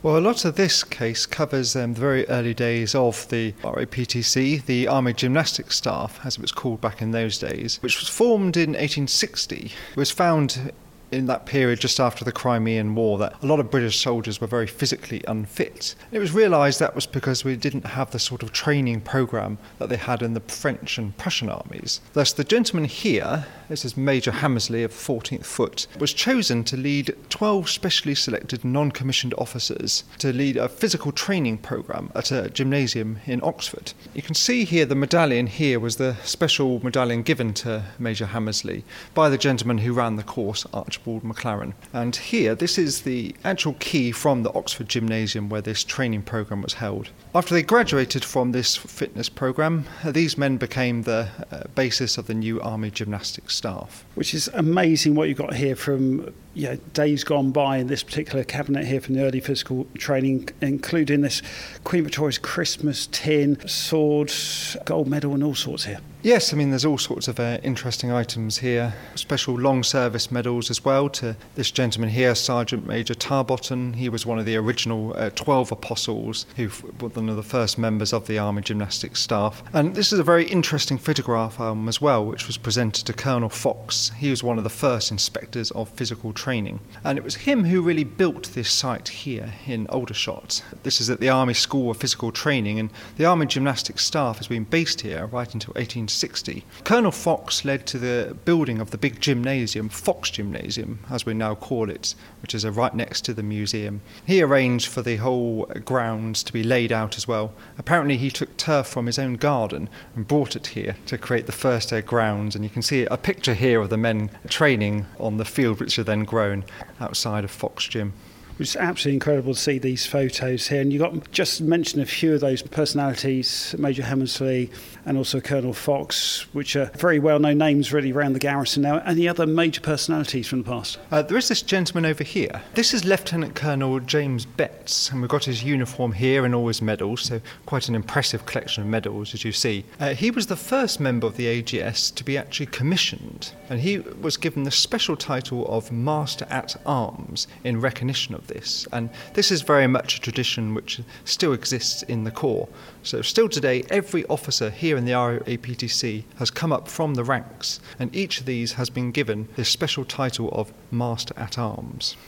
Well, a lot of this case covers the very early days of the RAPTC, the Army Gymnastics Staff, as it was called back in those days, which was formed in 1860. It was found in that period just after the Crimean War that a lot of British soldiers were very physically unfit. It was realised that was because we didn't have the sort of training programme that they had in the French and Prussian armies. Thus the gentleman here, this is Major Hammersley of the 14th Foot, was chosen to lead 12 specially selected non-commissioned officers to lead a physical training programme at a gymnasium in Oxford. You can see here the medallion here was the special medallion given to Major Hammersley by the gentleman who ran the course, Archibald McLaren. And here, this is the actual key from the Oxford Gymnasium where this training programme was held. After they graduated from this fitness programme, these men became the basis of the new Army Gymnastics Staff. Which is amazing what you've got here from days gone by in this particular cabinet here from the early physical training, including this Queen Victoria's Christmas tin, sword, gold medal and all sorts here. Yes, I mean there's all sorts of interesting items here. Special long service medals as well to this gentleman here, Sergeant Major Tarbotton. He was one of the original 12 apostles who were one of the first members of the Army Gymnastics Staff. And this is a very interesting photograph album as well, which was presented to Colonel Fox. He was one of the first inspectors of physical training. And it was him who really built this site here in Aldershot. This is at the Army School of Physical Training, and the Army Gymnastics Staff has been based here right until 1860. Colonel Fox led to the building of the big gymnasium, Fox Gymnasium, as we now call it, which is right next to the museum. He arranged for the whole grounds to be laid out as well. Apparently he took turf from his own garden and brought it here to create the first grounds, and you can see a picture here of the men training on the field which are then grown outside of Fox Gym. It's absolutely incredible to see these photos here, and you got just mentioned a few of those personalities, Major Hammersley and also Colonel Fox, which are very well-known names really around the garrison now. Any other major personalities from the past? There is this gentleman over here. This is Lieutenant Colonel James Betts, and we've got his uniform here and all his medals, so quite an impressive collection of medals, as you see. He was the first member of the AGS to be actually commissioned, and he was given the special title of Master at Arms in recognition of this, and this is very much a tradition which still exists in the Corps. So still today, every officer here in the RAPTC has come up from the ranks, and each of these has been given this special title of Master at Arms.